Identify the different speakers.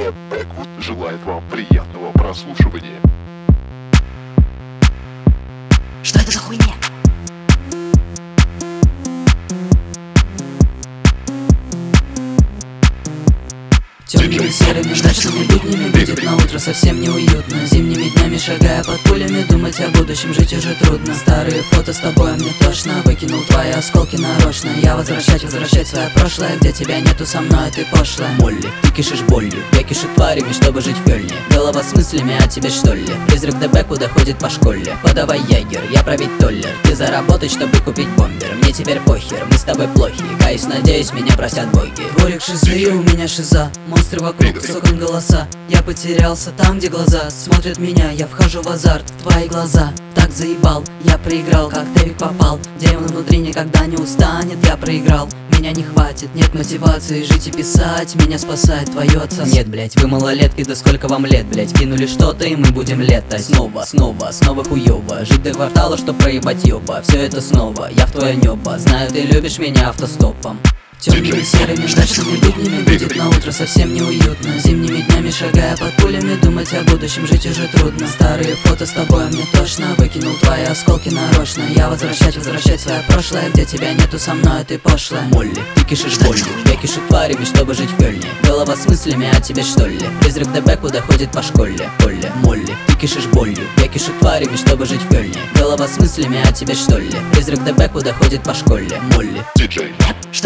Speaker 1: диджей Бэквуд желает вам приятного прослушивания.
Speaker 2: Что это за хуйня? Темными серыми мрачными буднями будет на утро совсем неуютно. Зимними днями шагая под пулями, думать о будущем жить уже трудно. Старые фото с тобой мне тошно, выкинул твои осколки нарочно. Я возвращать свое прошлое, где тебя нету, со мной ты пошлая. Молли, ты кишишь болью, я кишу тварями, чтобы жить в Кёльне. Голова с мыслями о тебе что ли? Призрак ДБ куда ходит по школе. Подавай ягер, я пробить толлер. Ты заработать, чтобы купить бомбер. Мне теперь похер, мы с тобой плохи. Каюсь, надеюсь, меня простят боги. Дворик шизы и у меня шиза. Монстры вокруг, соком голоса. Я потерялся там, где глаза смотрят меня, я вхожу в азарт. Твои глаза так заебал, я проиграл, как Дэвик попал. Демон внутри никогда не устанет, я проиграл. Меня не хватит, нет мотивации жить и писать. Меня спасает твое отца. Нет, блять, вы малолетки, да сколько вам лет, блять. Кинули что-то и мы будем летать. Снова хуёво. Жить до квартала, чтоб проебать ёба. Все это снова, я в твое небо. Знаю, ты любишь меня автостопом. Темными серыми мрачными буднями будет на утро совсем неуютно. Зимними днями шагая под пулями, думать о будущем жить уже трудно. Старые фото с тобой мне тошно, выкинул твои осколки нарочно. Я возвращать свое прошлое, где тебя нету, со мной ты пошлая. Молли, ты кишишь болью, я кишу тварями, чтобы жить в Кёльне. Голова с мыслями о тебе что ли? Призрак ДБ куда ходит по школе. Молли, ты кишишь болью, я кишу тварями, чтобы жить в Кёльне. Голова с мыслями о тебе что ли? Призрак ДБ куда ходит по школе. Молли,
Speaker 1: диджей